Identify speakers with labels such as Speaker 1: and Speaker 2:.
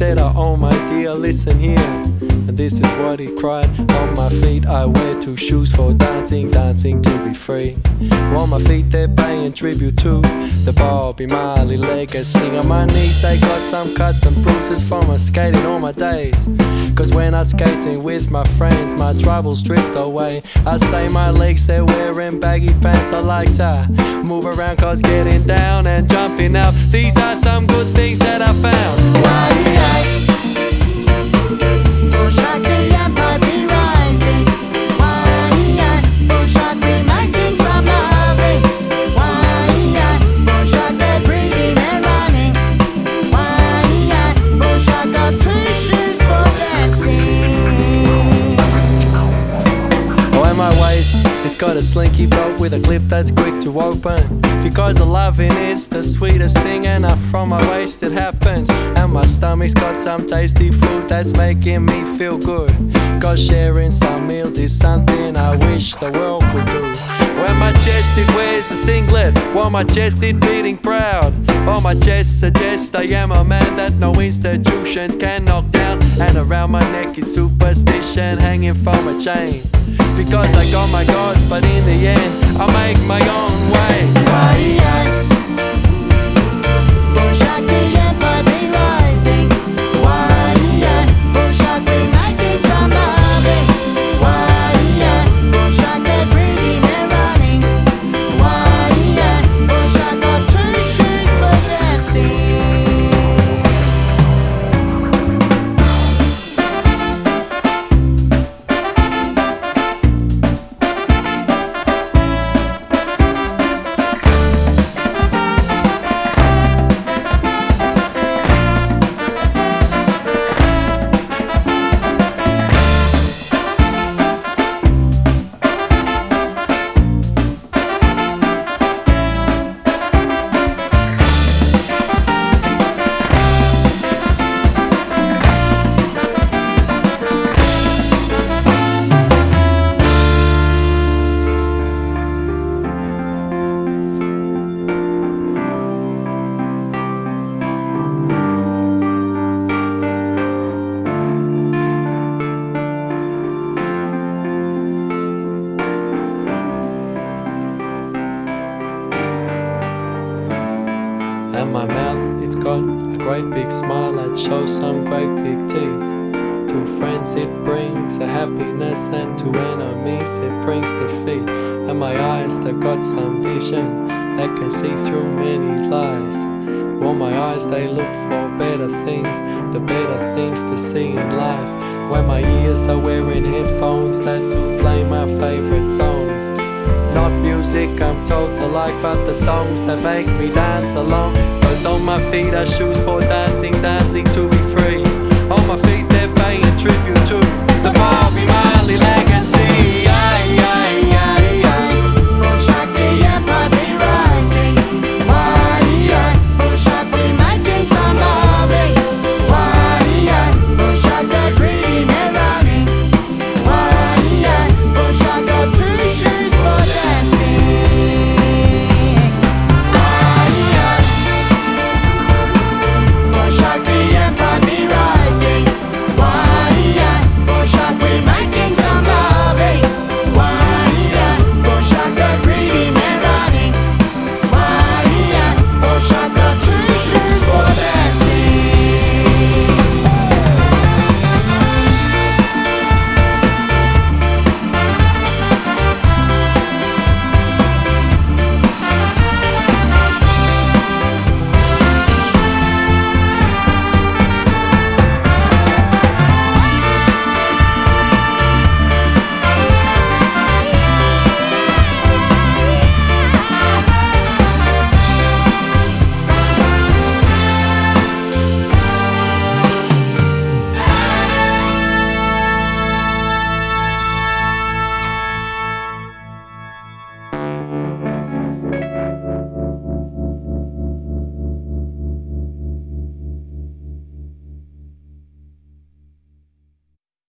Speaker 1: said, oh my dear, listen here. And this is what he cried. On my feet I wear 2 shoes for dancing, dancing to be free. On my feet they're paying tribute to the Bobby Marley legacy. On my knees they got some cuts and bruises from my skating all my days. Cause when I'm skating with my friends, my troubles drift away. I say my legs, they're wearing baggy pants. I like to move around cause getting down and jumping out, these are some good things that I found. It's got a slinky belt with a clip that's quick to open. Because the loving is the sweetest thing, and up from my waist it happens. And my stomach's got some tasty food that's making me feel good. Cause sharing some meals is something I wish the world could do. When my chest it wears a singlet, while my chest it beating proud. On my chest suggests I am a man that no institutions can knock down. And around my neck is superstition hanging from a chain. Because I got my gods, but in the end I make my own way. And my mouth, it's got a great big smile that shows some great big teeth. To friends it brings a happiness, and to enemies it brings defeat. And my eyes, they've got some vision that can see through many lies. Well, my eyes, they look for better things, the better things to see in life. When my ears are wearing headphones that do play my favorite songs. Not music I'm told to like, but the songs that make me dance along. Cause on my feet are shoes for dancing, dancing to be free. On my feet they're paying tribute to the Bobby Marley